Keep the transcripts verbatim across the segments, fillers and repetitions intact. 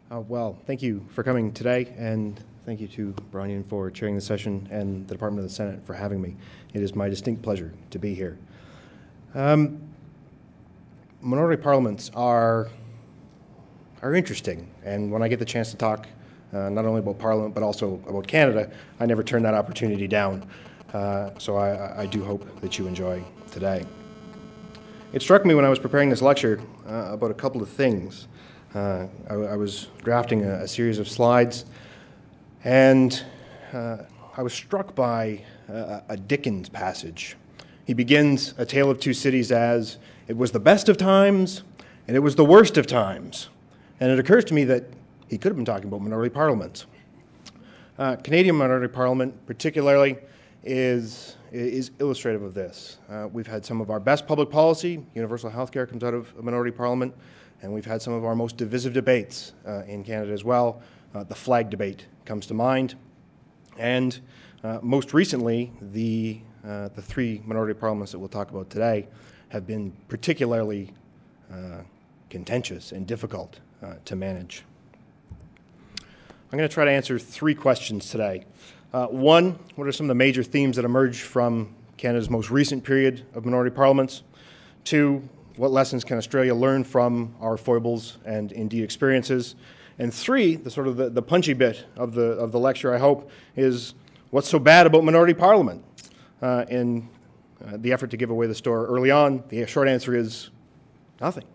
Uh, well, thank you for coming today, and thank you to Bronian for chairing the session and the Department of the Senate for having me. It is my distinct pleasure to be here. Um, minority parliaments are, are interesting, and when I get the chance to talk uh, not only about Parliament but also about Canada, I never turn that opportunity down. Uh, so I, I do hope that you enjoy today. It struck me when I was preparing this lecture uh, about a couple of things. Uh, I, I was drafting a, a series of slides, and uh, I was struck by a, a Dickens passage. He begins A Tale of Two Cities as, "It was the best of times, and it was the worst of times." And it occurs to me that he could have been talking about minority parliaments. Uh, Canadian minority parliament, particularly, is, is illustrative of this. Uh, we've had some of our best public policy. Universal health care comes out of a minority parliament. And we've had some of our most divisive debates uh, in Canada as well. Uh, the flag debate comes to mind. And uh, most recently, the, uh, the three minority parliaments that we'll talk about today have been particularly uh, contentious and difficult uh, to manage. I'm going to try to answer three questions today. Uh, one, what are some of the major themes that emerge from Canada's most recent period of minority parliaments? Two, what lessons can Australia learn from our foibles and indeed experiences? And three, the sort of the, the punchy bit of the, of the lecture, I hope, is what's so bad about minority parliament? Uh, in uh, the effort to give away the store early on, the short answer is nothing.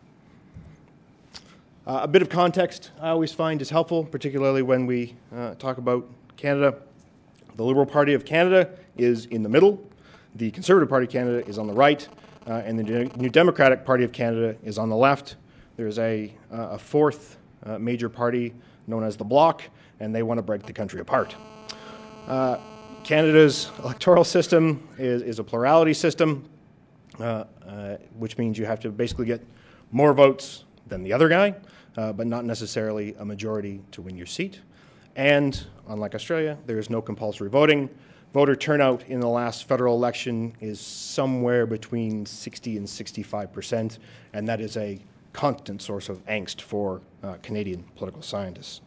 Uh, a bit of context I always find is helpful, particularly when we uh, talk about Canada. The Liberal Party of Canada is in the middle. The Conservative Party of Canada is on the right. Uh, and the New Democratic Party of Canada is on the left. There's a, uh, a fourth uh, major party known as the Bloc, and they want to break the country apart. Uh, Canada's electoral system is, is a plurality system, uh, uh, which means you have to basically get more votes than the other guy, uh, but not necessarily a majority to win your seat. And unlike Australia, there is no compulsory voting. Voter turnout in the last federal election is somewhere between sixty and sixty-five percent, and that is a constant source of angst for uh, Canadian political scientists.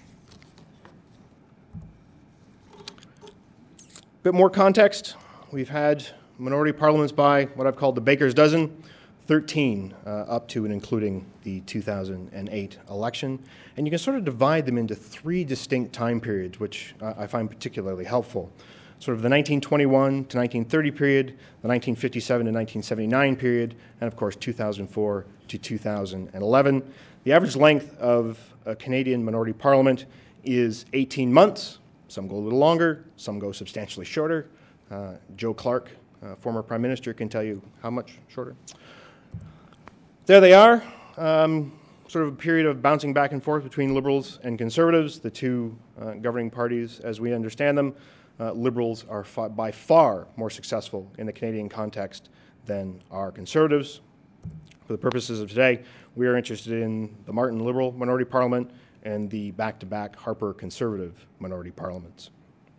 A bit more context. We've had minority parliaments by what I've called the baker's dozen, thirteen uh, up to and including the two thousand eight election. And you can sort of divide them into three distinct time periods, which uh, I find particularly helpful. Sort of the nineteen twenty-one to nineteen thirty period, the nineteen fifty-seven to nineteen seventy-nine period, and of course two thousand four to two thousand eleven. The average length of a Canadian minority parliament is eighteen months. Some go a little longer, some go substantially shorter. Uh, Joe Clark, uh, former Prime Minister, can tell you how much shorter. There they are, um, sort of a period of bouncing back and forth between Liberals and Conservatives, the two uh, governing parties as we understand them. Uh, Liberals are fa by far more successful in the Canadian context than are Conservatives. For the purposes of today, we are interested in the Martin Liberal minority parliament and the back-to-back Harper Conservative minority parliaments.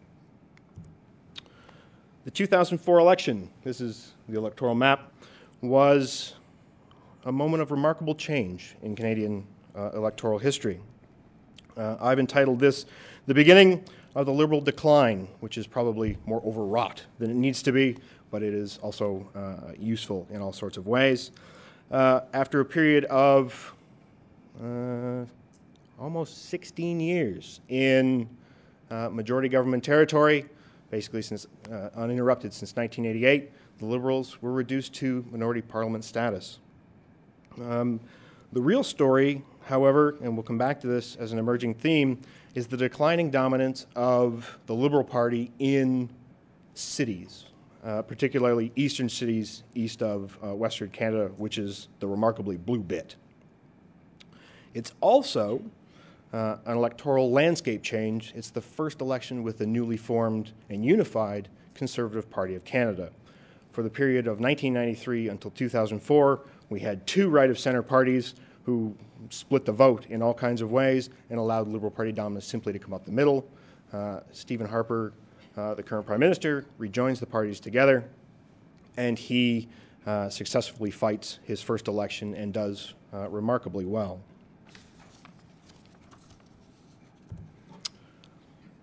The two thousand four election, this is the electoral map, was a moment of remarkable change in Canadian uh, electoral history. Uh, I've entitled this The Beginning of the Liberal Decline, which is probably more overwrought than it needs to be, but it is also uh, useful in all sorts of ways. Uh, after a period of uh, almost sixteen years in uh, majority government territory, basically since uh, uninterrupted since nineteen eighty-eight, the Liberals were reduced to minority parliament status. Um, the real story, however, and we'll come back to this as an emerging theme, is the declining dominance of the Liberal Party in cities, uh, particularly eastern cities east of uh, Western Canada, which is the remarkably blue bit. It's also uh, an electoral landscape change. It's the first election with the newly formed and unified Conservative Party of Canada. For the period of nineteen ninety-three until two thousand four, we had two right-of-center parties who split the vote in all kinds of ways and allowed Liberal Party dominance simply to come up the middle. Uh, Stephen Harper, uh, the current Prime Minister, rejoins the parties together, and he uh, successfully fights his first election and does uh, remarkably well.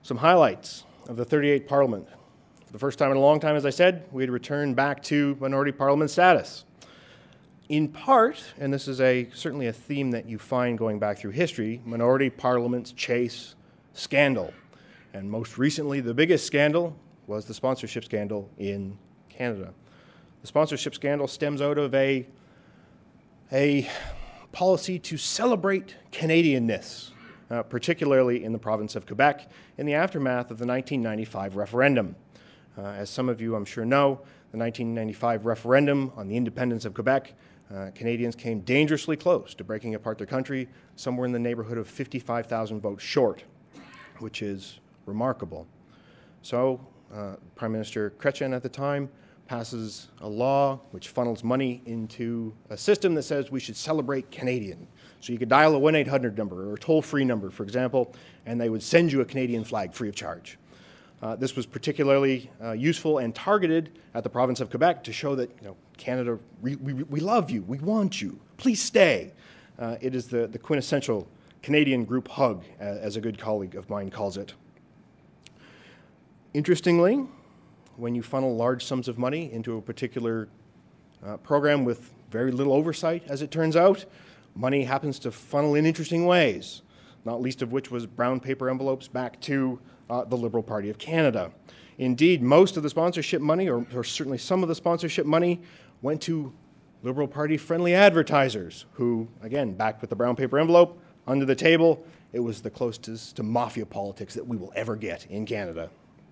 Some highlights of the thirty-eighth Parliament. For the first time in a long time, as I said, we had returned back to minority parliament status. In part, and this is a certainly a theme that you find going back through history, minority parliaments chase scandal. And most recently, the biggest scandal was the sponsorship scandal in Canada. The sponsorship scandal stems out of a, a policy to celebrate Canadianness, uh, particularly in the province of Quebec, in the aftermath of the nineteen ninety-five referendum. Uh, as some of you, I'm sure, know, the nineteen ninety-five referendum on the independence of Quebec, uh, Canadians came dangerously close to breaking apart their country, somewhere in the neighborhood of fifty-five thousand votes short, which is remarkable. So, uh, Prime Minister Chrétien at the time passes a law which funnels money into a system that says we should celebrate Canadian. So you could dial a one eight hundred number or a toll-free number, for example, and they would send you a Canadian flag free of charge. Uh, this was particularly uh, useful and targeted at the province of Quebec to show that, you know, Canada, we, we, we love you, we want you, please stay. Uh, it is the, the quintessential Canadian group hug, uh, as a good colleague of mine calls it. Interestingly, when you funnel large sums of money into a particular uh, program with very little oversight, as it turns out, money happens to funnel in interesting ways, not least of which was brown paper envelopes back to uh, the Liberal Party of Canada. Indeed, most of the sponsorship money, or, or certainly some of the sponsorship money, went to Liberal Party-friendly advertisers who, again, backed with the brown paper envelope, under the table, it was the closest to mafia politics that we will ever get in Canada.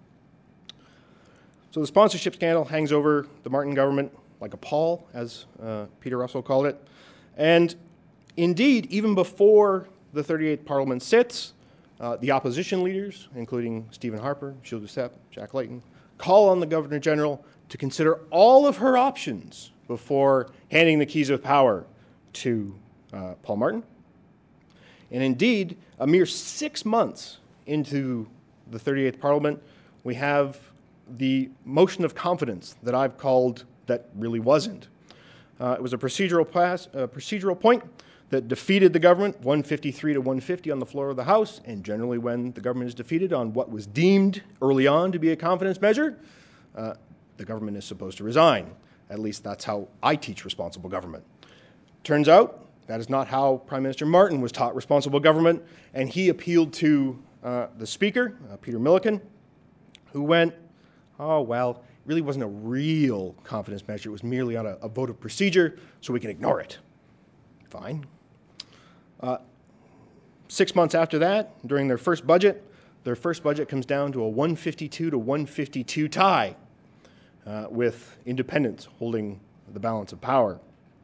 So the sponsorship scandal hangs over the Martin government like a pall, as uh, Peter Russell called it. And indeed, even before the thirty-eighth Parliament sits, uh, the opposition leaders, including Stephen Harper, Gilles Duceppe, Jack Layton, call on the Governor-General to consider all of her options before handing the keys of power to uh, Paul Martin. And indeed, a mere six months into the thirty-eighth Parliament, we have the motion of confidence that I've called that really wasn't. Uh, it was a procedural, pass, a procedural point that defeated the government, one fifty-three to one fifty on the floor of the House, and generally when the government is defeated on what was deemed early on to be a confidence measure, uh, the government is supposed to resign. At least that's how I teach responsible government. Turns out that is not how Prime Minister Martin was taught responsible government, and he appealed to uh, the Speaker, uh, Peter Milliken, who went, oh, well, it really wasn't a real confidence measure. It was merely on a, a vote of procedure, so we can ignore it. Fine. Uh, six months after that, during their first budget, their first budget comes down to a one fifty-two to one fifty-two tie, uh, with independents holding the balance of power.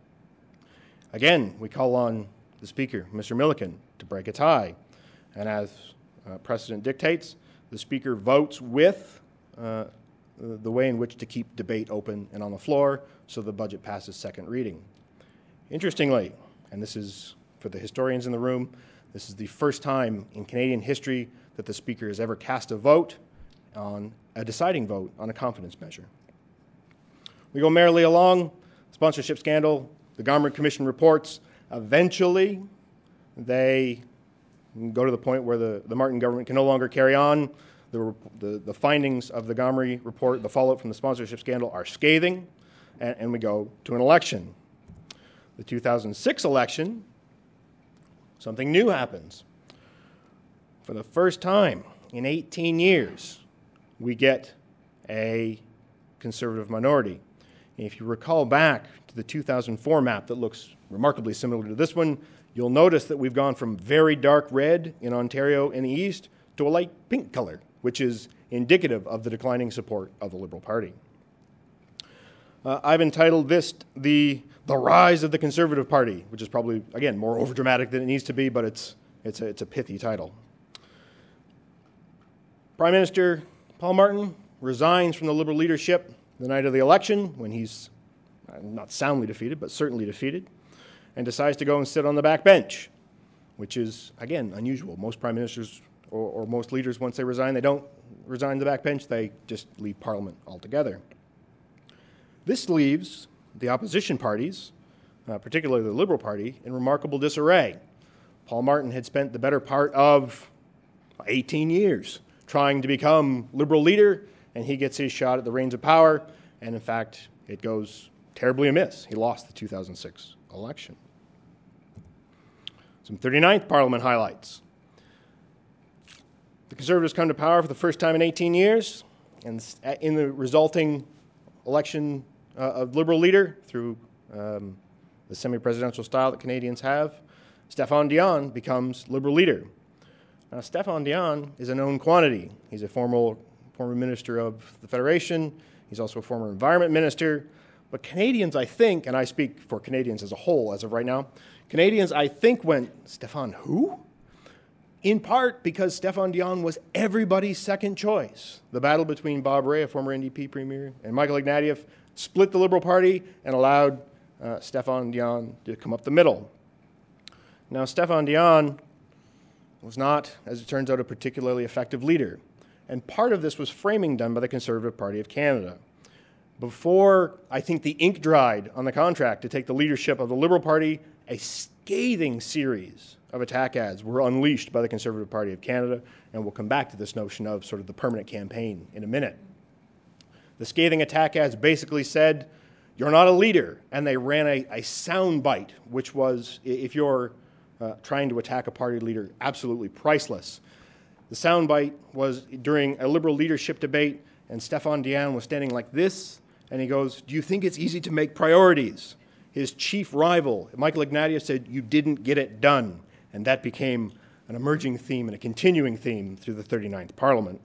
Again, we call on the Speaker, Mister Milliken, to break a tie. And as uh, precedent dictates, the Speaker votes with uh, the way in which to keep debate open and on the floor, so the budget passes second reading. Interestingly, and this is for the historians in the room, this is the first time in Canadian history that the Speaker has ever cast a vote on a deciding vote on a confidence measure. We go merrily along, sponsorship scandal, the Garment Commission reports. Eventually, they go to the point where the, the Martin government can no longer carry on. The, the, the findings of the Gomery report, the fallout from the sponsorship scandal, are scathing, and, and we go to an election. The two thousand six election, something new happens. For the first time in eighteen years, we get a Conservative minority. And if you recall back to the two thousand four map that looks remarkably similar to this one, you'll notice that we've gone from very dark red in Ontario in the east to a light pink color, which is indicative of the declining support of the Liberal Party. Uh, I've entitled this the, the Rise of the Conservative Party, which is probably, again, more overdramatic than it needs to be, but it's, it's, a, it's a pithy title. Prime Minister Paul Martin resigns from the Liberal leadership the night of the election, when he's uh, not soundly defeated, but certainly defeated, and decides to go and sit on the back bench, which is, again, unusual. Most prime ministers or, or most leaders, once they resign, they don't resign the back bench, they just leave Parliament altogether. This leaves the opposition parties, uh, particularly the Liberal Party, in remarkable disarray. Paul Martin had spent the better part of eighteen years trying to become Liberal leader, and he gets his shot at the reins of power, and in fact, it goes terribly amiss. He lost the two thousand six election. Some thirty-ninth Parliament highlights. The Conservatives come to power for the first time in eighteen years, and in the resulting election uh, of Liberal leader through um, the semi-presidential style that Canadians have, Stéphane Dion becomes Liberal leader. Now, Stéphane Dion is a known quantity. He's a former, former minister of the Federation. He's also a former environment minister. But Canadians, I think, and I speak for Canadians as a whole as of right now, Canadians, I think, went, Stéphane who? In part because Stéphane Dion was everybody's second choice. The battle between Bob Rae, a former N D P premier, and Michael Ignatieff split the Liberal Party and allowed uh, Stéphane Dion to come up the middle. Now, Stéphane Dion was not, as it turns out, a particularly effective leader. And part of this was framing done by the Conservative Party of Canada. Before, I think, the ink dried on the contract to take the leadership of the Liberal Party, a scathing series of attack ads were unleashed by the Conservative Party of Canada, and we'll come back to this notion of sort of the permanent campaign in a minute. The scathing attack ads basically said, you're not a leader, and they ran a, a sound bite, which was, if you're uh, trying to attack a party leader, absolutely priceless. The sound bite was during a Liberal leadership debate, and Stéphane Dion was standing like this, and he goes, do you think it's easy to make priorities? His chief rival, Michael Ignatieff, said, you didn't get it done. And that became an emerging theme and a continuing theme through the thirty-ninth Parliament.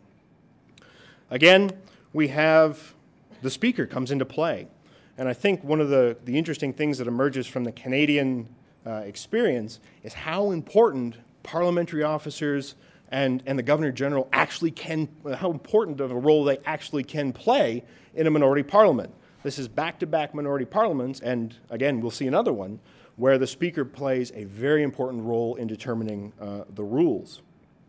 Again, we have the Speaker comes into play. And I think one of the, the interesting things that emerges from the Canadian uh, experience is how important parliamentary officers and, and the Governor-General actually can, how important of a role they actually can play in a minority parliament. This is back-to-back minority parliaments, and again, we'll see another one, where the Speaker plays a very important role in determining uh, the rules.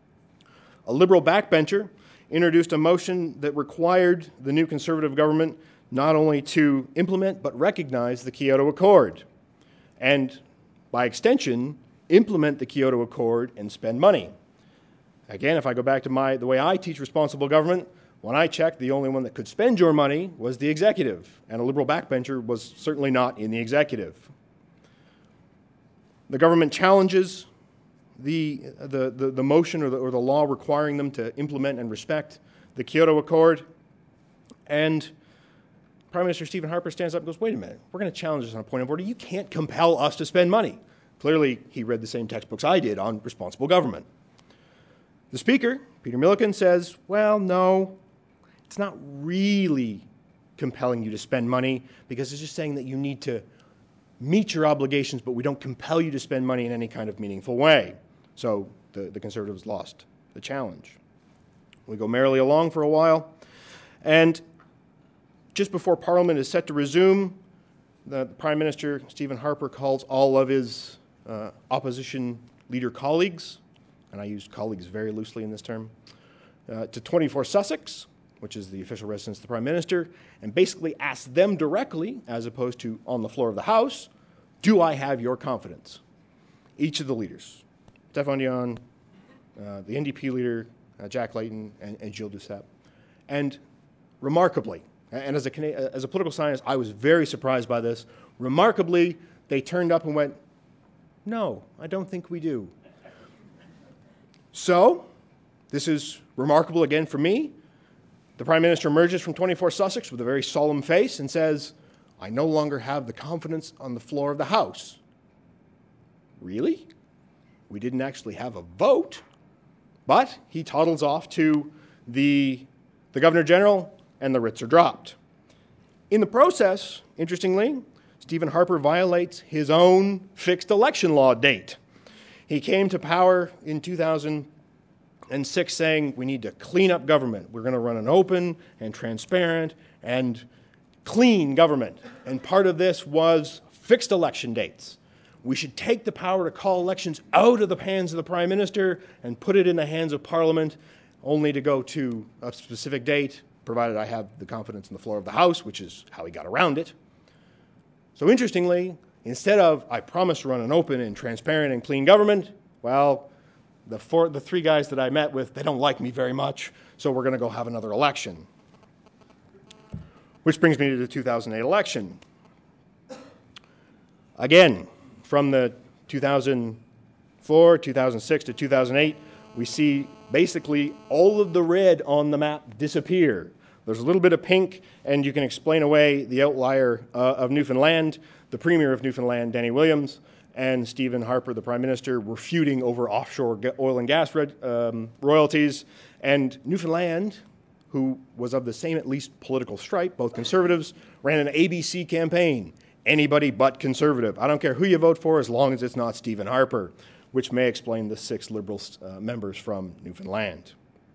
A Liberal backbencher introduced a motion that required the new Conservative government not only to implement but recognize the Kyoto Accord, and by extension, implement the Kyoto Accord and spend money. Again, if I go back to my, the way I teach responsible government, when I checked, the only one that could spend your money was the executive, and a Liberal backbencher was certainly not in the executive. The government challenges the, the, the, the motion or the, or the law requiring them to implement and respect the Kyoto Accord, and Prime Minister Stephen Harper stands up and goes, wait a minute, we're going to challenge this on a point of order. You can't compel us to spend money. Clearly, he read the same textbooks I did on responsible government. The Speaker, Peter Milliken, says, well, no, it's not really compelling you to spend money because it's just saying that you need to meet your obligations, but we don't compel you to spend money in any kind of meaningful way. So the, the Conservatives lost the challenge. We go merrily along for a while, and just before Parliament is set to resume, the, the Prime Minister, Stephen Harper, calls all of his uh, opposition leader colleagues, and I use colleagues very loosely in this term, uh, to twenty-four Sussex, which is the official residence of the Prime Minister, and basically asks them directly, as opposed to on the floor of the House, do I have your confidence? Each of the leaders, Stéphane Dion, uh, the N D P leader, uh, Jack Layton, and, and Gilles Duceppe. And remarkably, and as a, as a political scientist, I was very surprised by this, remarkably, they turned up and went, no, I don't think we do. So, this is remarkable again for me. The Prime Minister emerges from twenty-four Sussex with a very solemn face and says, I no longer have the confidence on the floor of the House. Really? We didn't actually have a vote. But he toddles off to the, the Governor-General, and the writs are dropped. In the process, interestingly, Stephen Harper violates his own fixed election law date. He came to power in two thousand six saying we need to clean up government. We're going to run an open and transparent and clean government. And part of this was fixed election dates. We should take the power to call elections out of the hands of the Prime Minister and put it in the hands of Parliament, only to go to a specific date, provided I have the confidence in the floor of the House, which is how he got around it. So interestingly, instead of, I promise to run an open and transparent and clean government, well, the, four, the three guys that I met with, they don't like me very much, so we're going to go have another election. Which brings me to the two thousand eight election. Again, from the two thousand four, two thousand six to two thousand eight, we see basically all of the red on the map disappear. There's a little bit of pink, and you can explain away the outlier uh, of Newfoundland. The Premier of Newfoundland, Danny Williams, and Stephen Harper, the Prime Minister, were feuding over offshore oil and gas um, royalties. And Newfoundland, who was of the same, at least, political stripe, both conservatives, ran an A B C campaign. Anybody but conservative. I don't care who you vote for as long as it's not Stephen Harper, which may explain the six Liberal uh, members from Newfoundland.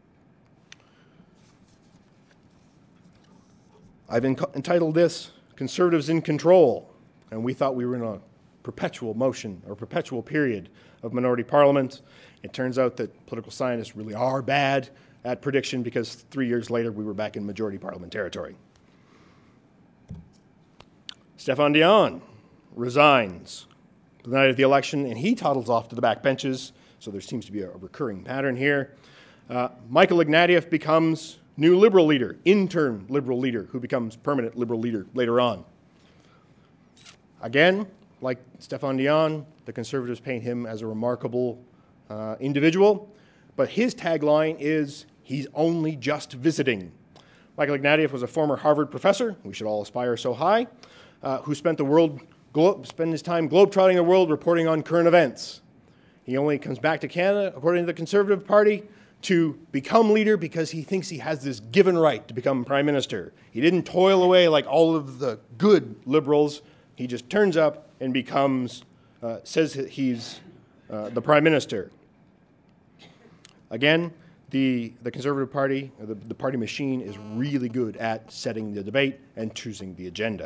I've entitled this Conservatives in Control, and we thought we were in a perpetual motion or perpetual period of minority parliament. It turns out that political scientists really are bad at prediction because three years later we were back in majority parliament territory. Stéphane Dion resigns the night of the election, and he toddles off to the back benches, so there seems to be a recurring pattern here. Uh, Michael Ignatieff becomes new Liberal leader, interim Liberal leader, who becomes permanent Liberal leader later on. Again, like Stéphane Dion, the Conservatives paint him as a remarkable uh, individual, but his tagline is, he's only just visiting. Michael Ignatieff was a former Harvard professor, we should all aspire so high, uh, who spent the world, spent his time globetrotting the world reporting on current events. He only comes back to Canada, according to the Conservative Party, to become leader because he thinks he has this given right to become Prime Minister. He didn't toil away like all of the good Liberals. He just turns up and becomes, uh, says he's uh, the Prime Minister. Again, the, the Conservative Party, the, the party machine is really good at setting the debate and choosing the agenda.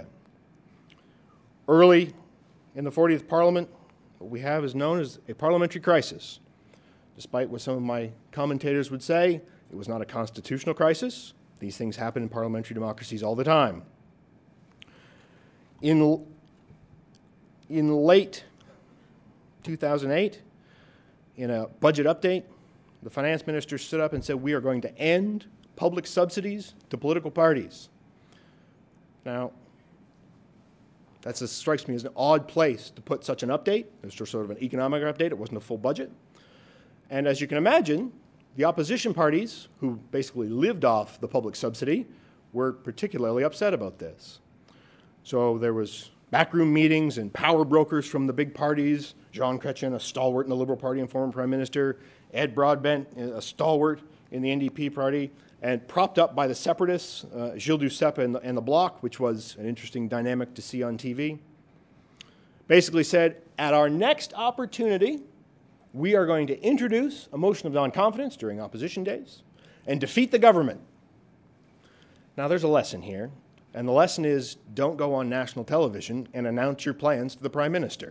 Early in the fortieth Parliament, what we have is known as a parliamentary crisis. Despite what some of my commentators would say, it was not a constitutional crisis. These things happen in parliamentary democracies all the time. In, in late two thousand eight, in a budget update, the finance minister stood up and said, we are going to end public subsidies to political parties. Now, that strikes me as an odd place to put such an update. It was just sort of an economic update. It wasn't a full budget. And as you can imagine, the opposition parties, who basically lived off the public subsidy, were particularly upset about this. So there was backroom meetings and power brokers from the big parties, Jean Chrétien, a stalwart in the Liberal Party and former Prime Minister, Ed Broadbent, a stalwart in the N D P party, and propped up by the separatists, uh, Gilles Duceppe and the, and the Bloc, which was an interesting dynamic to see on T V, basically said, at our next opportunity, we are going to introduce a motion of non-confidence during opposition days and defeat the government. Now, there's a lesson here, and the lesson is don't go on national television and announce your plans to the Prime Minister.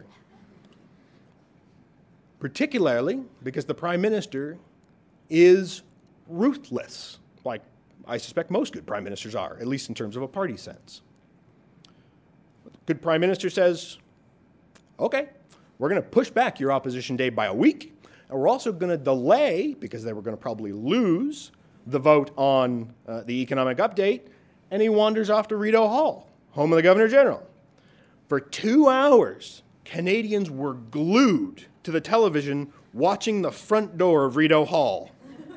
Particularly because the Prime Minister is ruthless, like I suspect most good Prime Ministers are, at least in terms of a party sense. A good Prime Minister says, okay, we're going to push back your opposition day by a week, and we're also going to delay, because they were going to probably lose, the vote on uh, the economic update, and he wanders off to Rideau Hall, home of the Governor General. For two hours, Canadians were glued to the television watching the front door of Rideau Hall.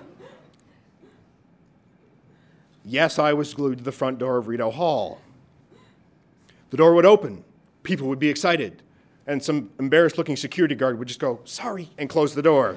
Yes, I was glued to the front door of Rideau Hall. The door would open. People would be excited. And some embarrassed-looking security guard would just go, sorry, and close the door.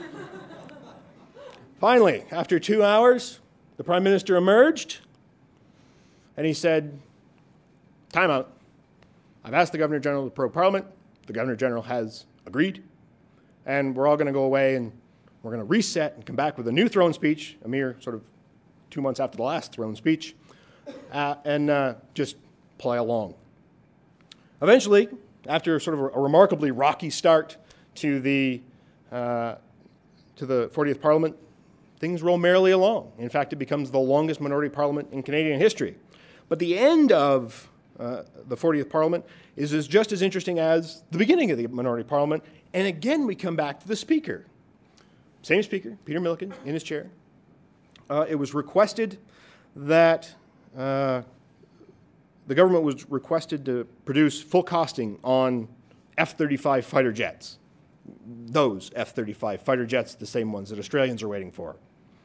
Finally, after two hours, the Prime Minister emerged, and he said, time out. I've asked the Governor General to probe Parliament. The Governor General has agreed. And we're all going to go away, and we're going to reset and come back with a new throne speech, a mere sort of two months after the last throne speech, uh, and uh, just play along. Eventually, after sort of a remarkably rocky start to the, uh, to the fortieth Parliament, things roll merrily along. In fact, it becomes the longest minority parliament in Canadian history. But the end of uh, the fortieth Parliament is, is just as interesting as the beginning of the minority parliament. And again, we come back to the Speaker. same speaker, Peter Milliken, in his chair. Uh, it was requested that uh, the government was requested to produce full costing on F thirty-five fighter jets. Those F thirty-five fighter jets, the same ones that Australians are waiting for.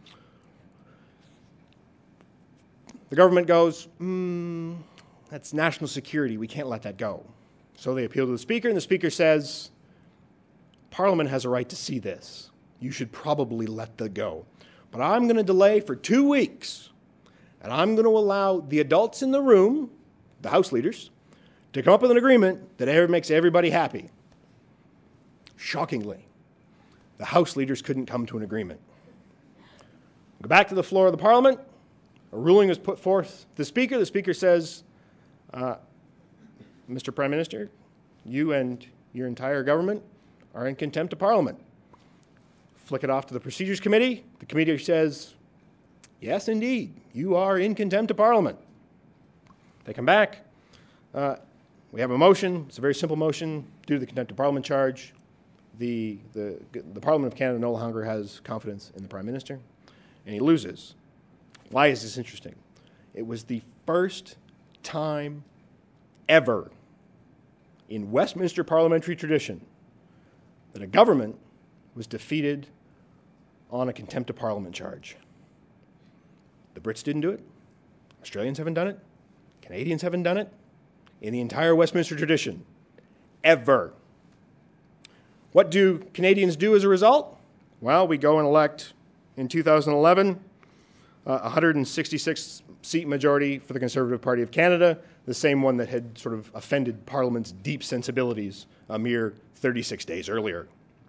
The government goes, mm, that's national security. We can't let that go. So they appeal to the Speaker, and the Speaker says, Parliament has a right to see this. You should probably let that go. But I'm going to delay for two weeks, and I'm going to allow the adults in the room, the House leaders, to come up with an agreement that makes everybody happy. Shockingly, the House leaders couldn't come to an agreement. Go back to the floor of the Parliament. A ruling is put forth to the Speaker. The Speaker says, uh, Mister Prime Minister, you and your entire government are in contempt of Parliament. Flick it off to the Procedures Committee. The committee says, yes, indeed, you are in contempt of Parliament. They come back. Uh, we have a motion. It's a very simple motion due to the contempt of Parliament charge. The, the, the Parliament of Canada no longer has confidence in the Prime Minister, and he loses. Why is this interesting? It was the first time ever in Westminster parliamentary tradition that a government was defeated on a contempt of Parliament charge. The Brits didn't do it. Australians haven't done it. Canadians haven't done it. In the entire Westminster tradition, ever. What do Canadians do as a result? Well, we go and elect in two thousand eleven a uh, one hundred sixty-six seat majority for the Conservative Party of Canada, the same one that had sort of offended Parliament's deep sensibilities a mere thirty-six days earlier.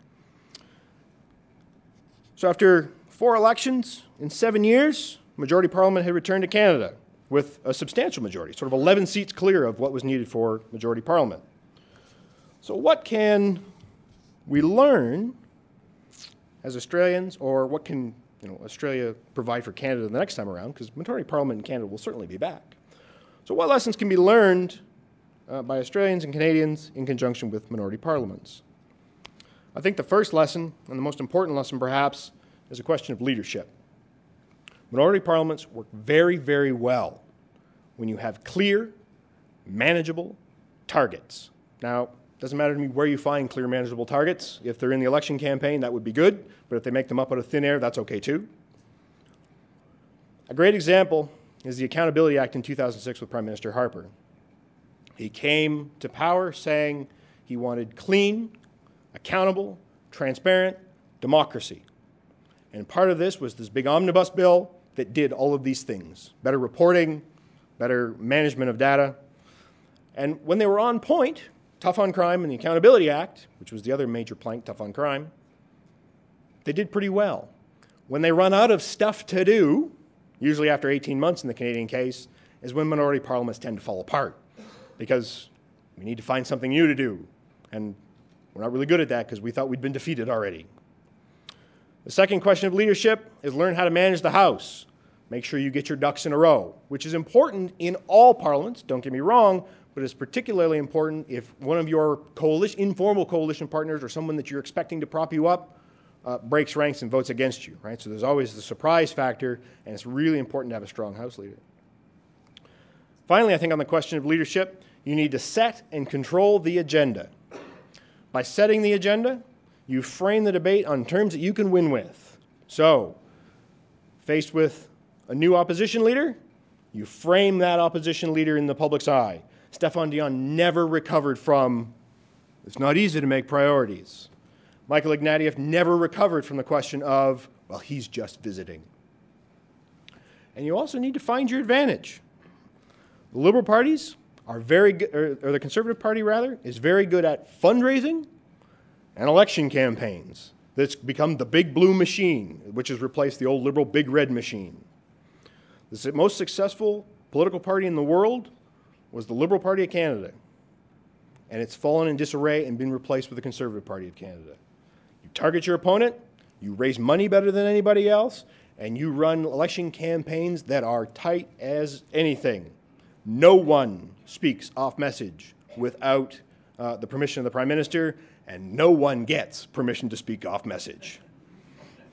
So after four elections in seven years, Majority Parliament had returned to Canada with a substantial majority, sort of eleven seats clear of what was needed for Majority Parliament. So what can we learn as Australians, or what can you know, Australia provide for Canada the next time around? Because Majority Parliament in Canada will certainly be back. So what lessons can be learned uh, by Australians and Canadians in conjunction with minority parliaments? I think the first lesson, and the most important lesson perhaps, is a question of leadership. Minority parliaments work very, very well when you have clear, manageable targets. Now, it doesn't matter to me where you find clear, manageable targets. If they're in the election campaign, that would be good, but if they make them up out of thin air, that's okay too. A great example is the Accountability Act in two thousand six with Prime Minister Harper. He came to power saying he wanted clean, accountable, transparent democracy. And part of this was this big omnibus bill that did all of these things. Better reporting, better management of data. And when they were on point, tough on crime and the Accountability Act, which was the other major plank, tough on crime, they did pretty well. When they run out of stuff to do, usually after eighteen months in the Canadian case, is when minority parliaments tend to fall apart because we need to find something new to do. And we're not really good at that because we thought we'd been defeated already. The second question of leadership is learn how to manage the House. Make sure you get your ducks in a row, which is important in all parliaments, don't get me wrong, but it's particularly important if one of your coalition, informal coalition partners or someone that you're expecting to prop you up uh, breaks ranks and votes against you, right? So there's always the surprise factor, and it's really important to have a strong House leader. Finally, I think on the question of leadership, you need to set and control the agenda. By setting the agenda, you frame the debate on terms that you can win with. So, faced with a new opposition leader, you frame that opposition leader in the public's eye. Stéphane Dion never recovered from, it's not easy to make priorities. Michael Ignatieff never recovered from the question of, well, he's just visiting. And you also need to find your advantage. The Liberal parties are very good, or, or the Conservative Party rather, is very good at fundraising and election campaigns. That's become the big blue machine, which has replaced the old Liberal big red machine. The most successful political party in the world was the Liberal Party of Canada, and it's fallen in disarray and been replaced with the Conservative Party of Canada. You target your opponent, you raise money better than anybody else, and you run election campaigns that are tight as anything. No one speaks off message without uh, the permission of the Prime Minister, and no one gets permission to speak off message.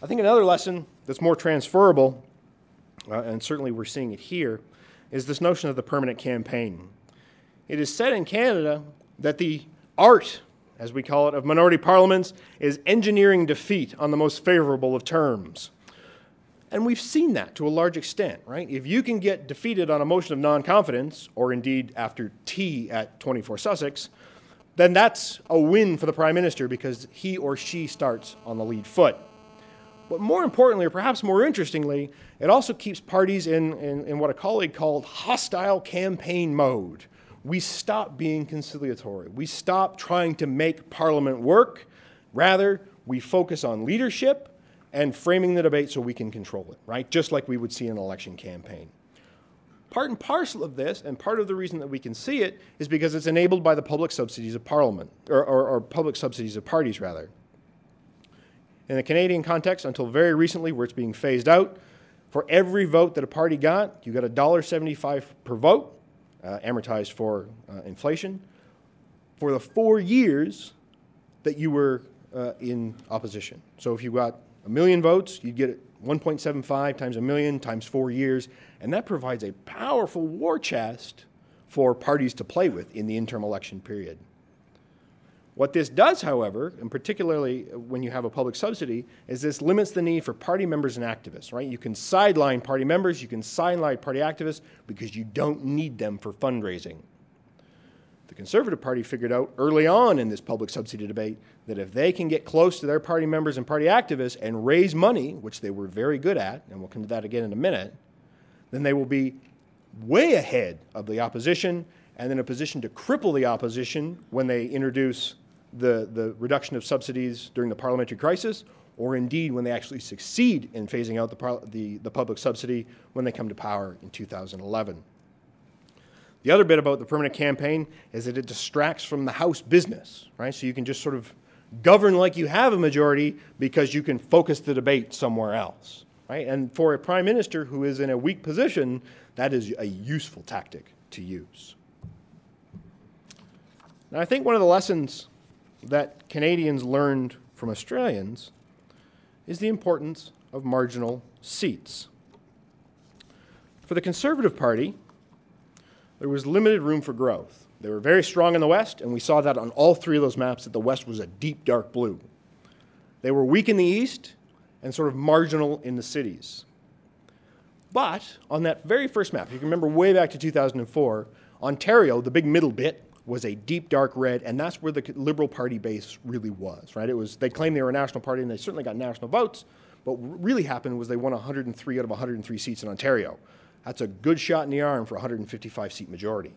I think another lesson that's more transferable, uh, and certainly we're seeing it here, is this notion of the permanent campaign. It is said in Canada that the art, as we call it, of minority parliaments is engineering defeat on the most favorable of terms. And we've seen that to a large extent, right? If you can get defeated on a motion of non-confidence, or indeed after tea at twenty-four Sussex, then that's a win for the Prime Minister because he or she starts on the lead foot. But more importantly, or perhaps more interestingly, it also keeps parties in, in, in what a colleague called hostile campaign mode. We stop being conciliatory. We stop trying to make Parliament work. Rather, we focus on leadership and framing the debate so we can control it, right? Just like we would see in an election campaign. Part and parcel of this, and part of the reason that we can see it, is because it's enabled by the public subsidies of Parliament, or, or, or public subsidies of parties, rather. In the Canadian context, until very recently, where it's being phased out, for every vote that a party got, you got one dollar seventy-five per vote, uh, amortized for uh, inflation, for the four years that you were uh, in opposition. So if you got a million votes, you'd get one point seven five times a million times four years, and that provides a powerful war chest for parties to play with in the interim election period. What this does, however, and particularly when you have a public subsidy, is this limits the need for party members and activists, right? You can sideline party members, you can sideline party activists because you don't need them for fundraising. The Conservative Party figured out early on in this public subsidy debate that if they can get close to their party members and party activists and raise money, which they were very good at, and we'll come to that again in a minute, then they will be way ahead of the opposition and in a position to cripple the opposition when they introduce the, the reduction of subsidies during the parliamentary crisis, or indeed when they actually succeed in phasing out the, the, the public subsidy when they come to power in two thousand eleven. The other bit about the permanent campaign is that it distracts from the House business, right? So you can just sort of govern like you have a majority because you can focus the debate somewhere else, right? And for a Prime Minister who is in a weak position, that is a useful tactic to use. Now, I think one of the lessons that Canadians learned from Australians is the importance of marginal seats. For the Conservative Party, there was limited room for growth. They were very strong in the West, and we saw that on all three of those maps that the West was a deep, dark blue. They were weak in the East and sort of marginal in the cities. But on that very first map, you can remember way back to two thousand four, Ontario, the big middle bit, was a deep, dark red, and that's where the Liberal Party base really was, right? It was, they claimed they were a national party, and they certainly got national votes, but what really happened was they won one hundred three out of one hundred three seats in Ontario. That's a good shot in the arm for a one hundred fifty-five seat majority.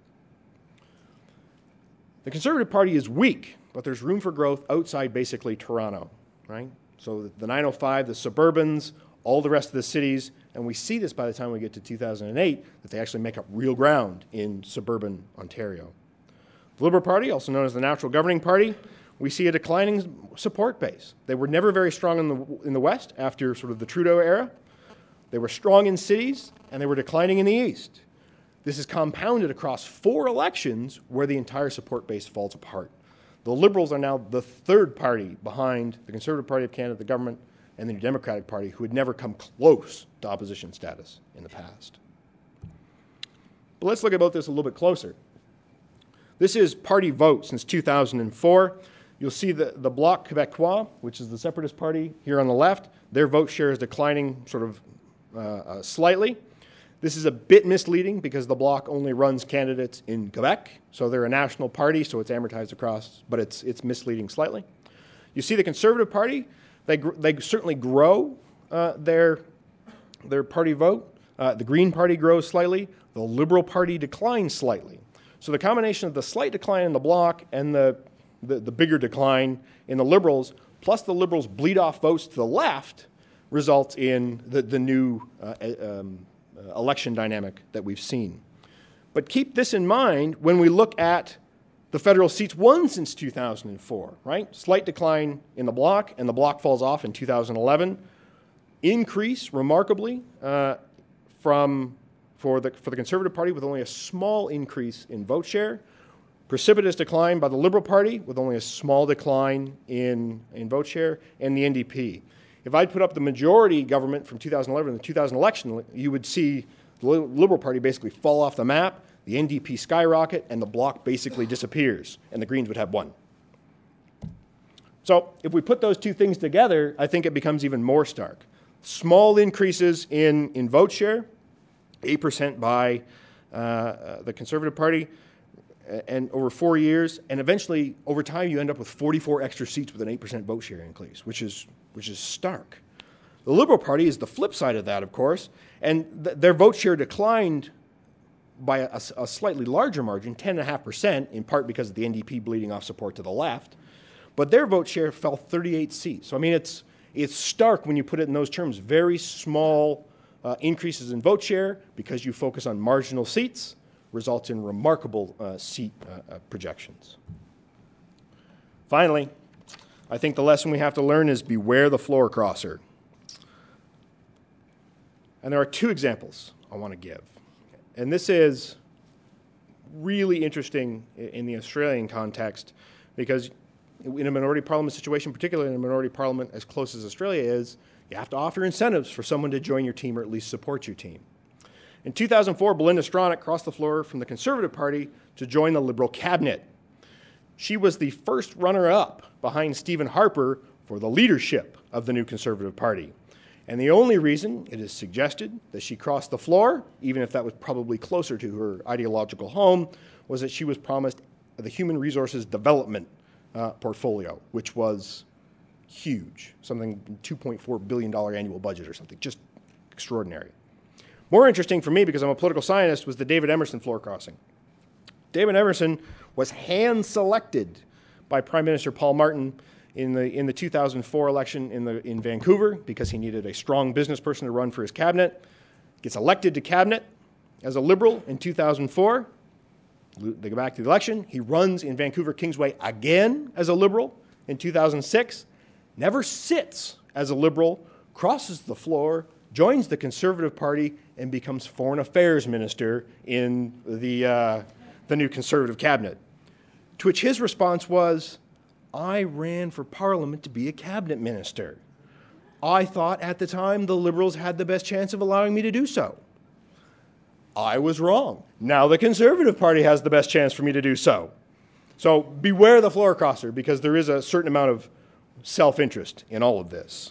The Conservative Party is weak, but there's room for growth outside basically Toronto, right? So the nine oh five, the Suburbans, all the rest of the cities, and we see this by the time we get to two thousand eight, that they actually make up real ground in suburban Ontario. The Liberal Party, also known as the Natural Governing Party, we see a declining support base. They were never very strong in the, in the West after sort of the Trudeau era. They were strong in cities, and they were declining in the East. This is compounded across four elections where the entire support base falls apart. The Liberals are now the third party behind the Conservative Party of Canada, the government, and the New Democratic Party, who had never come close to opposition status in the past. But let's look about this a little bit closer. This is party vote since two thousand four. You'll see the, the Bloc Québécois, which is the Separatist Party here on the left. Their vote share is declining sort of uh, uh, slightly. This is a bit misleading because the Bloc only runs candidates in Quebec. So they're a national party, so it's amortized across, but it's, it's misleading slightly. You see the Conservative Party, they, gr they certainly grow uh, their, their party vote. Uh, the Green Party grows slightly. The Liberal Party declines slightly. So the combination of the slight decline in the Bloc and the, the, the bigger decline in the Liberals, plus the Liberals bleed off votes to the left, results in the, the new uh, um, uh, election dynamic that we've seen. But keep this in mind when we look at the federal seats won since two thousand four, right? Slight decline in the Bloc, and the Bloc falls off in two thousand eleven. Increase, remarkably, uh, from, for, the, for the Conservative Party with only a small increase in vote share. Precipitous decline by the Liberal Party with only a small decline in, in vote share, and the N D P. If I put up the majority government from two thousand eleven and the two thousand election, you would see the Liberal Party basically fall off the map, the N D P skyrocket, and the bloc basically disappears, and the Greens would have won. So if we put those two things together, I think it becomes even more stark. Small increases in, in vote share, eight percent by uh, uh, the Conservative Party, and over four years, and eventually, over time, you end up with forty-four extra seats with an eight percent vote share increase, which is, which is stark. The Liberal Party is the flip side of that, of course, and th their vote share declined by a, a slightly larger margin, ten point five percent, in part because of the N D P bleeding off support to the left, but their vote share fell thirty-eight seats. So, I mean, it's, it's stark when you put it in those terms. Very small uh, increases in vote share, because you focus on marginal seats, results in remarkable uh, seat uh, uh, projections. Finally, I think the lesson we have to learn is beware the floor crosser. And there are two examples I want to give. And this is really interesting in the Australian context, because in a minority parliament situation, particularly in a minority parliament as close as Australia is, you have to offer incentives for someone to join your team or at least support your team. In two thousand four, Belinda Stronach crossed the floor from the Conservative Party to join the Liberal cabinet. She was the first runner-up behind Stephen Harper for the leadership of the new Conservative Party. And the only reason it is suggested that she crossed the floor, even if that was probably closer to her ideological home, was that she was promised the Human Resources Development uh, portfolio, which was huge, something two point four billion dollar annual budget or something, just extraordinary. More interesting for me, because I'm a political scientist, was the David Emerson floor crossing. David Emerson was hand-selected by Prime Minister Paul Martin in the, in the two thousand four election in, the, in Vancouver, because he needed a strong business person to run for his cabinet. Gets elected to cabinet as a Liberal in two thousand four. They go back to the election. He runs in Vancouver Kingsway again as a Liberal in two thousand six. Never sits as a Liberal, crosses the floor, joins the Conservative Party, and becomes Foreign Affairs Minister in the, uh, the new Conservative cabinet. To which his response was, I ran for Parliament to be a cabinet minister. I thought at the time the Liberals had the best chance of allowing me to do so. I was wrong. Now the Conservative Party has the best chance for me to do so. So beware the floor crosser, because there is a certain amount of self-interest in all of this.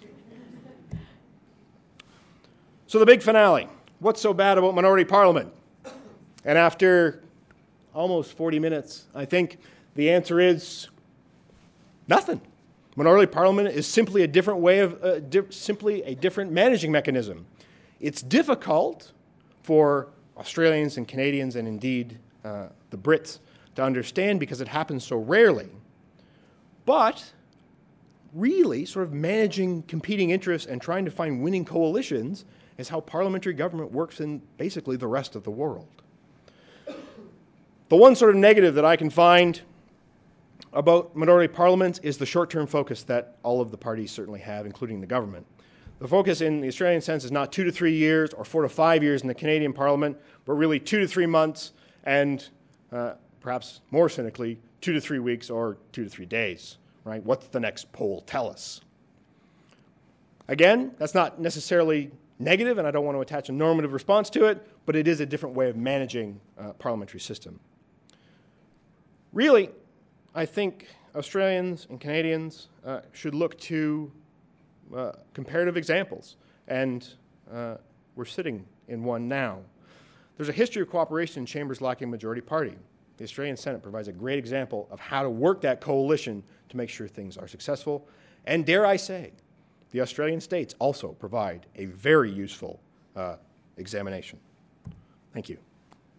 So the big finale. What's so bad about minority parliament? And after almost forty minutes, I think the answer is nothing. Minority parliament is simply a different way of, uh, di simply a different managing mechanism. It's difficult for Australians and Canadians, and indeed uh, the Brits, to understand, because it happens so rarely. But really, sort of managing competing interests and trying to find winning coalitions is how parliamentary government works in basically the rest of the world. The one sort of negative that I can find about minority parliaments is the short-term focus that all of the parties certainly have, including the government. The focus in the Australian sense is not two to three years or four to five years in the Canadian Parliament, but really two to three months and uh, perhaps more cynically, two to three weeks or two to three days, right? What's the next poll tell us? Again, that's not necessarily negative, and I don't want to attach a normative response to it, but it is a different way of managing a parliamentary system. Really, I think Australians and Canadians uh, should look to uh, comparative examples, and uh, we're sitting in one now. There's a history of cooperation in chambers lacking majority party. The Australian Senate provides a great example of how to work that coalition to make sure things are successful. And dare I say, the Australian states also provide a very useful uh, examination. Thank you.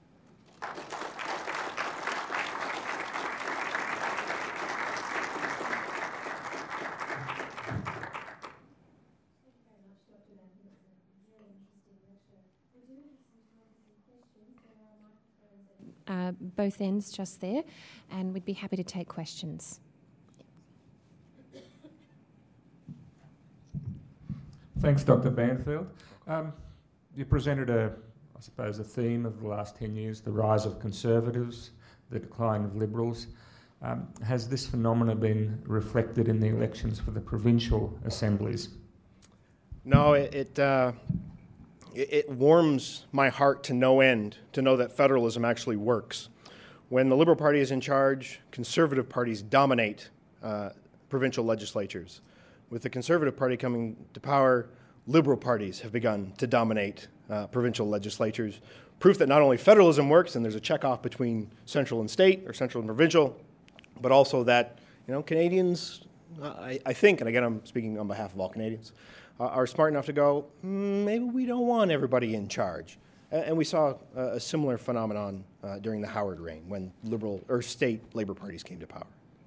Uh, both ends just there, and we'd be happy to take questions. Thanks, Doctor Banfield. Um, you presented a, I suppose, a theme of the last ten years, the rise of Conservatives, the decline of Liberals. Um, has this phenomenon been reflected in the elections for the provincial assemblies? No, it it, uh, it it warms my heart to no end to know that federalism actually works. When the Liberal Party is in charge, conservative parties dominate uh, provincial legislatures. With the Conservative Party coming to power, Liberal parties have begun to dominate uh, provincial legislatures. Proof that not only federalism works and there's a check-off between central and state or central and provincial, but also that, you know, Canadians, uh, I, I think, and again I'm speaking on behalf of all Canadians, uh, are smart enough to go, mm, maybe we don't want everybody in charge. And, and we saw a, a similar phenomenon uh, during the Howard reign when Liberal or state Labour parties came to power.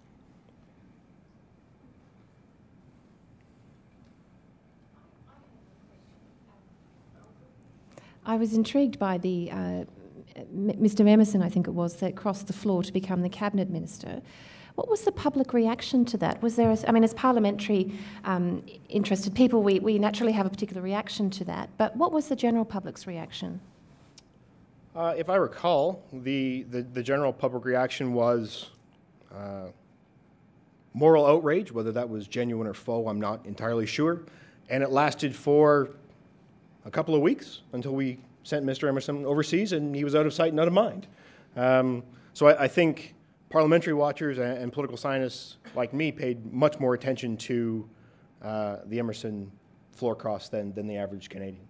I was intrigued by the, uh, Mister Emerson, I think it was, that crossed the floor to become the Cabinet Minister. What was the public reaction to that? Was there, a, I mean, as parliamentary um, interested people, we, we naturally have a particular reaction to that, but what was the general public's reaction? Uh, if I recall, the, the, the general public reaction was uh, moral outrage, whether that was genuine or faux, I'm not entirely sure, and it lasted for a couple of weeks until we sent Mister Emerson overseas and he was out of sight and out of mind. Um, so I, I think parliamentary watchers and, and political scientists like me paid much more attention to uh, the Emerson floor cross than, than the average Canadian.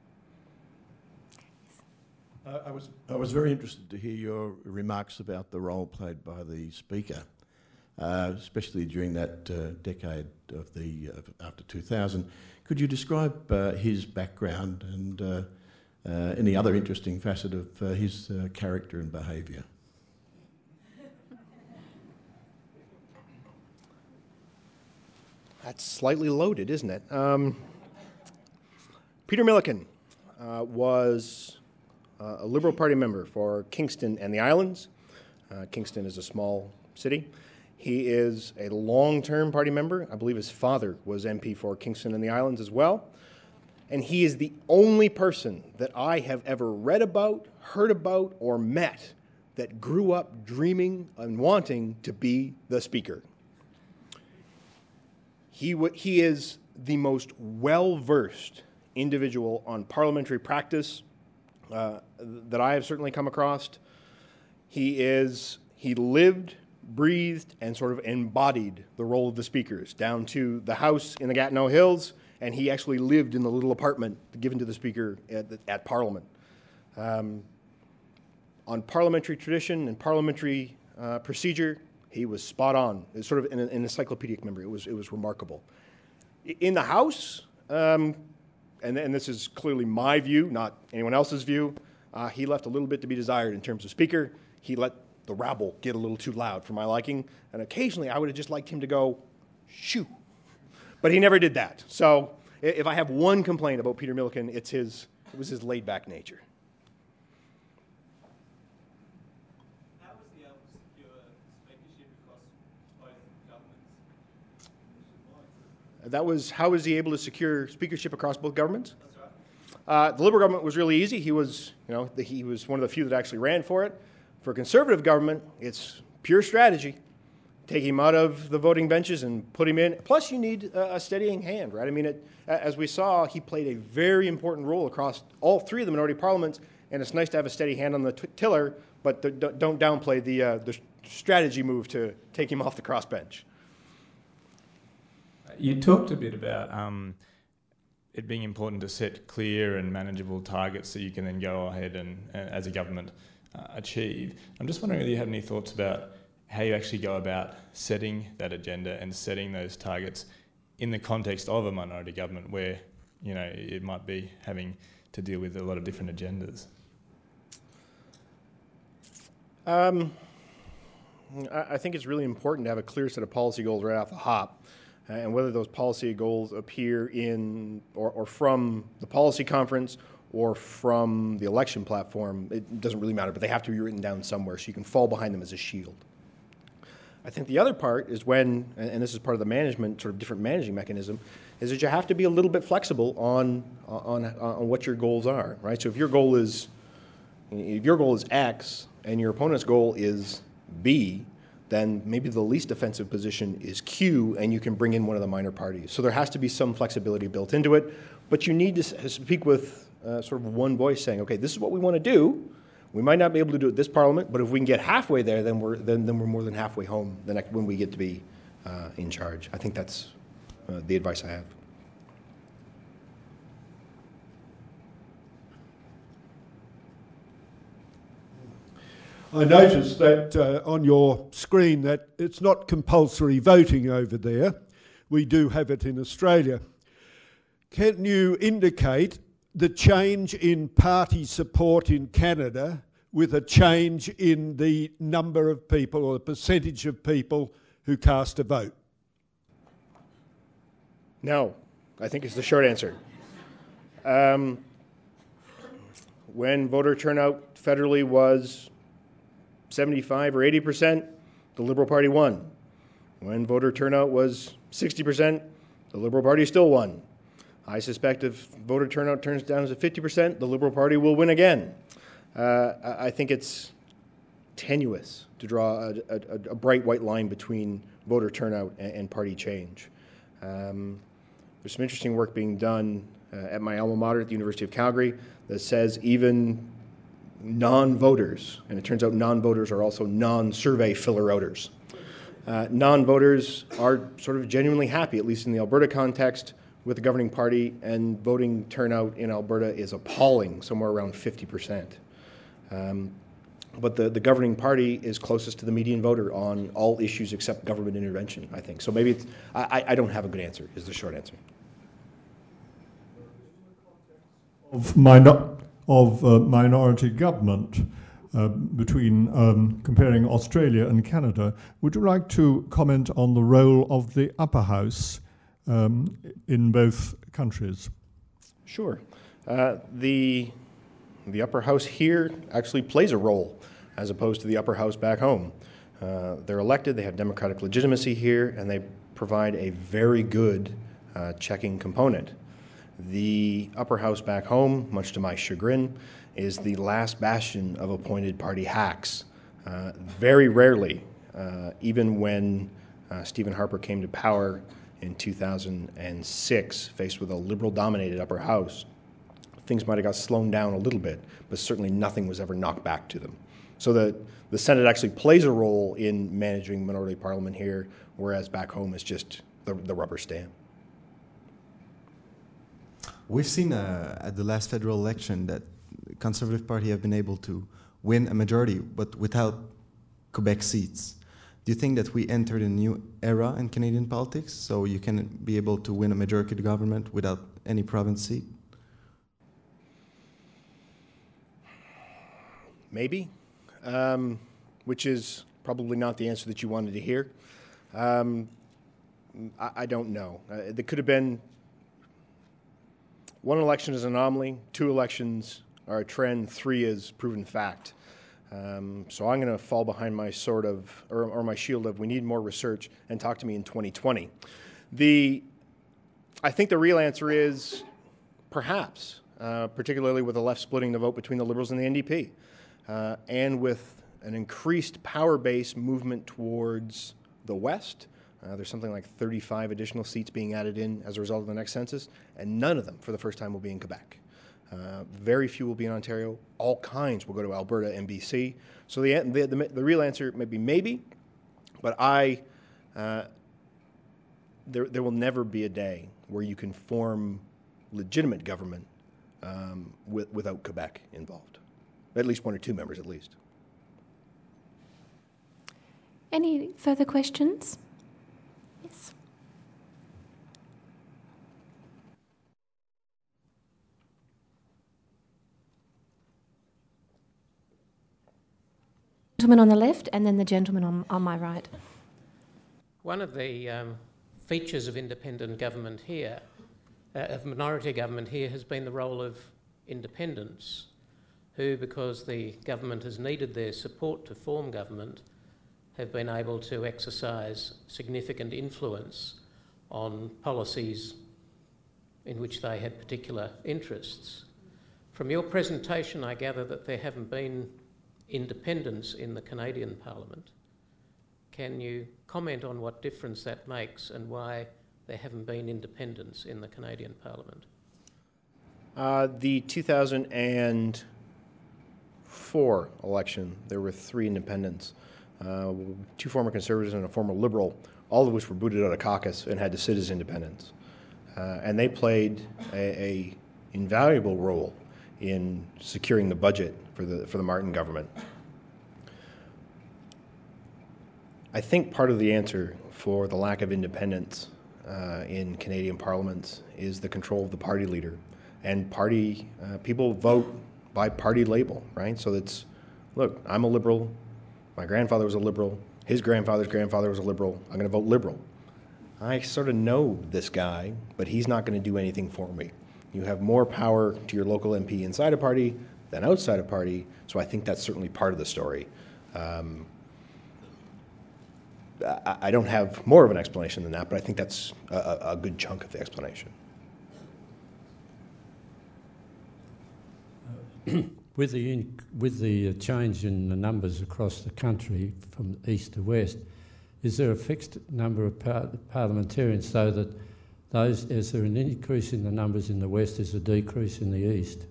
Uh, I was I was very interested to hear your remarks about the role played by the Speaker, uh, especially during that uh, decade of the uh, after two thousand. Could you describe uh, his background and uh, uh, any other interesting facet of uh, his uh, character and behaviour? That's slightly loaded, isn't it? Um, Peter Milliken uh, was uh, a Liberal Party member for Kingston and the Islands. Uh, Kingston is a small city. He is a long-term party member. I believe his father was M P for Kingston and the Islands as well. And he is the only person that I have ever read about, heard about, or met that grew up dreaming and wanting to be the Speaker. He, w he is the most well-versed individual on parliamentary practice uh, that I have certainly come across. He is, he lived, breathed, and sort of embodied the role of the Speakers, down to the house in the Gatineau Hills, and he actually lived in the little apartment given to the Speaker at, the, at Parliament. Um, on parliamentary tradition and parliamentary uh, procedure, he was spot on. It's sort of an, an encyclopedic memory. It was, it was remarkable. In the House, um, and, and this is clearly my view, not anyone else's view, uh, he left a little bit to be desired in terms of Speaker. He let the rabble get a little too loud for my liking, and occasionally I would have just liked him to go, shoo. But he never did that. So if I have one complaint about Peter Milliken, it's his, it was his laid-back nature. How was he able to secure speakership across both governments? That was, how was he able to secure speakership across both governments? That's right. Uh, the Liberal government was really easy. He was, you know, the, he was one of the few that actually ran for it. For a Conservative government, it's pure strategy. Take him out of the voting benches and put him in. Plus, you need a, a steadying hand, right? I mean, it, as we saw, he played a very important role across all three of the minority parliaments, and it's nice to have a steady hand on the t tiller, but the, don't downplay the, uh, the strategy move to take him off the crossbench. You talked a bit about um, it being important to set clear and manageable targets that you can then go ahead and, uh, as a government, uh, achieve. I'm just wondering whether you have any thoughts about how you actually go about setting that agenda and setting those targets in the context of a minority government where, you know, it might be having to deal with a lot of different agendas. Um, I, I think it's really important to have a clear set of policy goals right off the hop. Uh, and whether those policy goals appear in or, or from the policy conference or from the election platform, it doesn't really matter, but they have to be written down somewhere so you can fall behind them as a shield. I think the other part is when, and this is part of the management, sort of different managing mechanism, is that you have to be a little bit flexible on, on, on what your goals are, right? So if your goal is, if your goal is X and your opponent's goal is B, then maybe the least offensive position is Q, and you can bring in one of the minor parties. So there has to be some flexibility built into it, but you need to speak with uh, sort of one voice saying, okay, this is what we want to do. We might not be able to do it this Parliament, but if we can get halfway there, then we're, then, then we're more than halfway home the next, when we get to be uh, in charge. I think that's uh, the advice I have. I noticed that uh, on your screen that it's not compulsory voting over there. We do have it in Australia. Can you indicate the change in party support in Canada with a change in the number of people or the percentage of people who cast a vote? No, I think it's the short answer. Um, when voter turnout federally was seventy-five or eighty percent, the Liberal Party won. When voter turnout was sixty percent, the Liberal Party still won. I suspect if voter turnout turns down to fifty percent, the Liberal Party will win again. Uh, I think it's tenuous to draw a, a, a bright white line between voter turnout and, and party change. Um, there's some interesting work being done uh, at my alma mater at the University of Calgary that says even non-voters, and it turns out non-voters are also non-survey filler-outers. Uh, non-voters are sort of genuinely happy, at least in the Alberta context, with the governing party, and voting turnout in Alberta is appalling, somewhere around fifty percent. Um, but the, the governing party is closest to the median voter on all issues except government intervention, I think. So maybe it's, I, I don't have a good answer, is the short answer. Of, minor, of uh, minority government, uh, between um, comparing Australia and Canada, would you like to comment on the role of the upper house um, in both countries? Sure. Uh, the, the upper house here actually plays a role as opposed to the upper house back home. Uh, they're elected, they have democratic legitimacy here, and they provide a very good uh, checking component. The upper house back home, much to my chagrin, is the last bastion of appointed party hacks. Uh, very rarely, uh, even when uh, Stephen Harper came to power in two thousand six, faced with a Liberal-dominated upper house, things might have got slowed down a little bit, but certainly nothing was ever knocked back to them. So the, the Senate actually plays a role in managing minority parliament here, whereas back home is just the, the rubber stamp. We've seen uh, at the last federal election that the Conservative Party have been able to win a majority, but without Quebec seats. Do you think that we entered a new era in Canadian politics, so you can be able to win a majority government without any province seat? Maybe, um, which is probably not the answer that you wanted to hear. Um, I, I don't know. Uh, there could have been one election is an anomaly, two elections are a trend, three is proven fact. Um, so I'm going to fall behind my sword of, or, or my shield of, we need more research, and talk to me in twenty twenty. The, I think the real answer is perhaps, uh, particularly with the left splitting the vote between the Liberals and the N D P, uh, and with an increased power base movement towards the West. Uh, there's something like thirty-five additional seats being added in as a result of the next census, and none of them, for the first time, will be in Quebec. Uh, very few will be in Ontario. All kinds will go to Alberta and B C. So the, the, the, the real answer may be maybe, but I, uh, there, there will never be a day where you can form legitimate government um, with, without Quebec involved. At least one or two members, at least. Any further questions? Yes. Gentleman on the left, and then the gentleman on, on my right. One of the um, features of independent government here, uh, of minority government here, has been the role of independents, who, because the government has needed their support to form government, have been able to exercise significant influence on policies in which they had particular interests. From your presentation, I gather that there haven't been independents in the Canadian Parliament. can you comment on what difference that makes and why there haven't been independents in the Canadian Parliament? Uh, the two thousand four election, there were three independents, uh, two former Conservatives and a former Liberal, all of which were booted out of caucus and had to sit as independents. Uh, and they played a, a invaluable role in securing the budget for the, for the Martin government. I think part of the answer for the lack of independence uh, in Canadian parliaments is the control of the party leader. And party, uh, people vote by party label, right? So it's, look, I'm a Liberal, my grandfather was a Liberal, his grandfather's grandfather was a Liberal, I'm gonna vote Liberal. I sort of know this guy, but he's not gonna do anything for me. You have more power to your local M P inside a party than outside a party, so I think that's certainly part of the story. Um, I, I don't have more of an explanation than that, but I think that's a, a good chunk of the explanation. With the, in, with the change in the numbers across the country from east to west, is there a fixed number of par parliamentarians so that those, is there an increase in the numbers in the west, is a decrease in the east?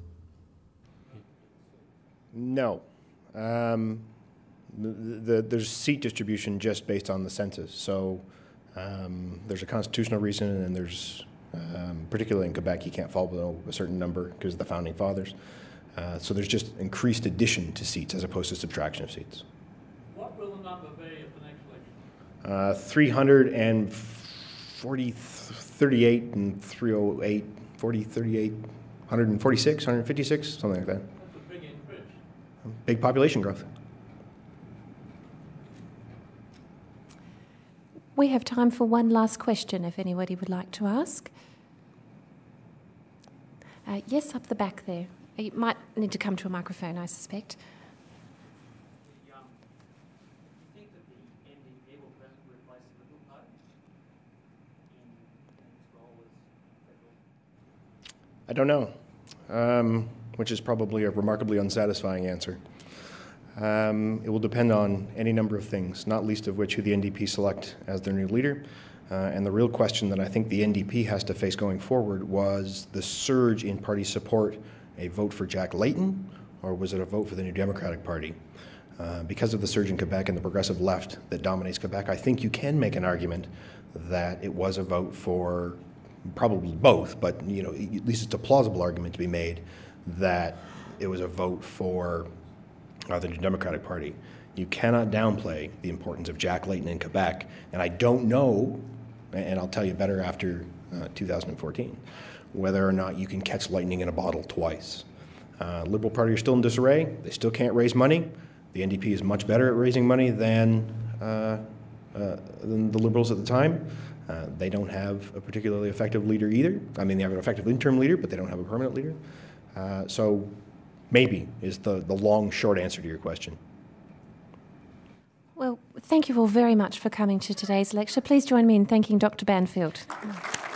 No. Um, the, the, there's seat distribution just based on the census. So um, there's a constitutional reason, and there's, um, particularly in Quebec, you can't fall below a certain number because of the founding fathers. Uh, so there's just increased addition to seats as opposed to subtraction of seats. What will the number be at the next election? Uh, three hundred forty, thirty-eight and three oh eight, forty, thirty-eight, one hundred forty-six, one hundred fifty-six, something like that. That's a big increase. Big population growth. We have time for one last question if anybody would like to ask. Uh, yes, up the back there. You might need to come to a microphone, I suspect. The, um, do you think that the N D P will presently replace the Liberal Party in, in its role as federal? I don't know, um, which is probably a remarkably unsatisfying answer. Um, it will depend on any number of things, not least of which who the N D P select as their new leader. Uh, and the real question that I think the N D P has to face going forward was the surge in party support, a vote for Jack Layton, or was it a vote for the New Democratic Party? Uh, because of the surge in Quebec and the progressive left that dominates Quebec, I think you can make an argument that it was a vote for probably both, but you know, at least it's a plausible argument to be made that it was a vote for uh, the New Democratic Party. You cannot downplay the importance of Jack Layton in Quebec, and I don't know, and I'll tell you better after uh, two thousand fourteen, whether or not you can catch lightning in a bottle twice. Uh, Liberal Party are still in disarray. They still can't raise money. The N D P is much better at raising money than, uh, uh, than the Liberals at the time. Uh, they don't have a particularly effective leader either. I mean, they have an effective interim leader, but they don't have a permanent leader. Uh, so maybe is the, the long, short answer to your question. Well, thank you all very much for coming to today's lecture. Please join me in thanking Doctor Banfield.